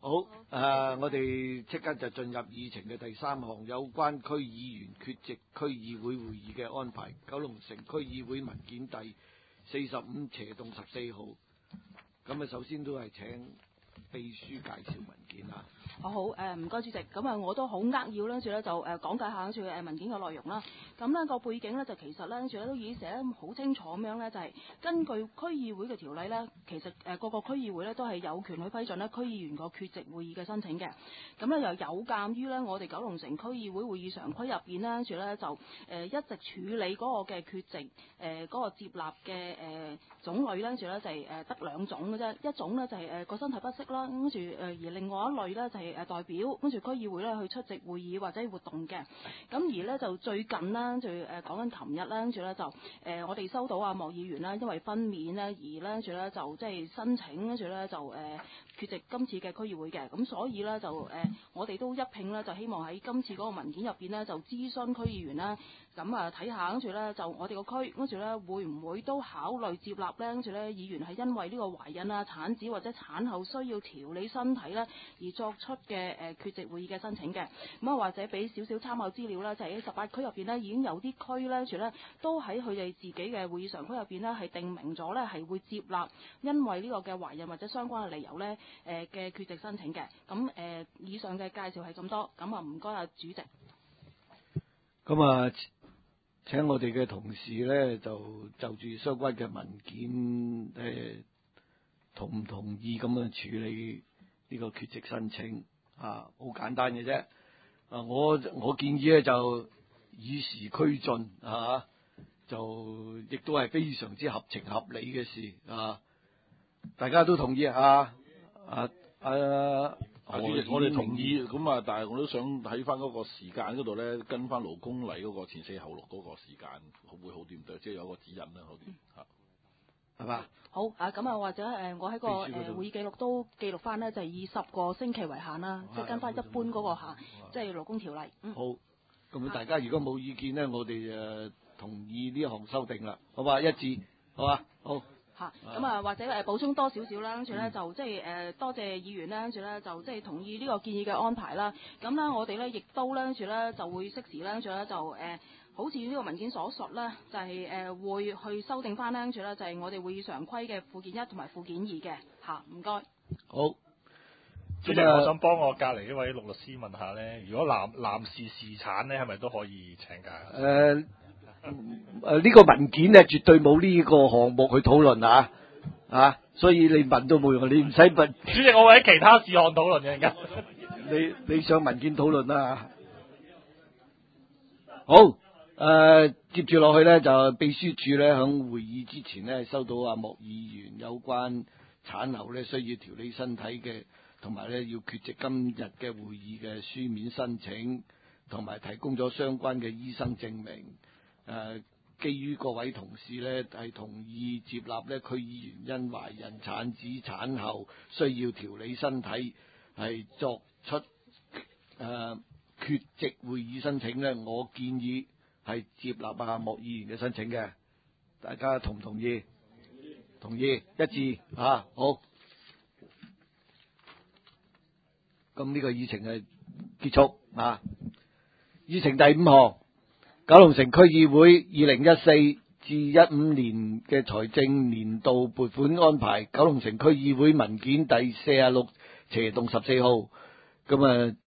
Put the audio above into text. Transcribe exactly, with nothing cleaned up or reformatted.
好，誒、呃，我哋即刻就進入議程嘅第三項，有關區議員缺席區議會會議嘅安排。九龍城區議會文件第四十五斜棟十四號。咁啊，首先都係請秘書介紹文件啊。 我好，誒唔該主席，咁啊我都好扼要啦，跟住咧就誒講解下跟住誒文件嘅內容啦。咁呢個背景咧就其實咧跟住咧都已經寫得好清楚咁樣咧，就係、是、根據區議會嘅條例咧，其實誒各個區議會咧都係有權去批准咧區議員個缺席會議嘅申請嘅。咁咧又有鑑於咧我哋九龍城區議會會議常規入邊咧，跟住咧就誒、呃、一直處理嗰個嘅缺席誒嗰、呃那個接納嘅誒、呃、種類咧，跟住咧就係誒得兩種嘅啫，一種咧就係誒個身體不適啦，跟住誒而另外一類咧就係、是。誒代表跟住區議會咧去出席會議或者活動嘅，咁而咧就最近啦，就誒講緊琴日啦，跟住咧就誒、呃、我哋收到阿莫議員啦，因為分娩咧而咧跟住咧就即係申請，跟住咧就誒、呃、缺席今次嘅區議會嘅，咁所以咧就誒、呃、我哋都一併咧就希望喺今次嗰個文件入邊咧就諮詢區議員啦，咁啊睇下跟住咧就我哋個區跟住咧會唔會都考慮接納咧，跟住咧議員係因為呢個懷孕啊、產子或者產後需要調理身體咧而作出嘅誒缺席會議嘅申請嘅，咁啊或者俾少少參考資料啦，就喺十八區入邊呢已經有啲區咧，住咧都喺佢哋自己嘅會議常規入邊呢係定明咗咧係會接納因為呢個嘅懷孕或者相關嘅理由咧誒嘅缺席申請嘅。咁誒、呃、以上嘅介紹係咁多，咁啊唔該啊主席。 咁啊，請我哋嘅同事咧就就住相關嘅文件誒、呃、同唔同意咁樣處理呢個缺席申請？啊，好簡單嘅啫。啊，我我建議咧就與時俱進啊，就亦都係非常之合情合理嘅事啊。大家都同意啊？啊啊！ 主席，我哋同意咁啊，但係我都想喺翻嗰個時間嗰度咧，跟翻勞工例嗰個前四後六嗰個時間會好啲唔對，即係有個指引啦，好啲嚇，係嘛？ 好啊，咁啊或者誒、呃，我喺個誒、呃、會議記錄都記錄翻咧，就係、是、以十個星期為限啦，即係跟翻一般嗰個限，即係勞工條例。嗯、 好，咁大家如果冇意見咧，我哋誒同意呢一項修訂啦，好嘛？一致，好嘛？好。 嚇，咁啊或者誒補充多少少啦，跟住咧就即係誒多謝議員咧，跟住咧就即係同意呢個建議嘅安排啦。咁咧我哋咧亦都咧跟住咧就會適時咧，跟住咧就誒。呃好似呢個文件所述咧，就係、是、誒、呃、會去修訂翻咧，跟住咧就係、是、我哋會議常規嘅附件一同埋附件二嘅嚇，唔該。 好， 主席，我想幫我隔離呢位陸律師問下咧，如果男男士侍產咧，係咪都可以請假？ 誒誒，呢個文件咧絕對冇呢個項目去討論啊啊，所以你問都冇用，你唔使問。 主席，我會喺其他事項討論嘅而家。 你你上文件討論啦。好。誒、呃，接住落去咧，就秘書處咧響會議之前咧，收到阿莫議員有關產後咧需要調理身體嘅，同埋咧要缺席今日嘅會議嘅書面申請，同埋提供咗相關嘅醫生證明。誒、呃，基於各位同事咧係同意接納咧區議員因懷孕、產子、產後需要調理身體係作出誒、呃、缺席會議申請咧，我建議。係接納阿莫議員嘅申請嘅，大家同唔同意？同意，一致啊！好，咁呢個議程係結束啊！議程第五項，九龍城區議會二零一四至一五年嘅財政年度撥款安排，九龍城區議會文件第四十六斜棟十四號，咁啊。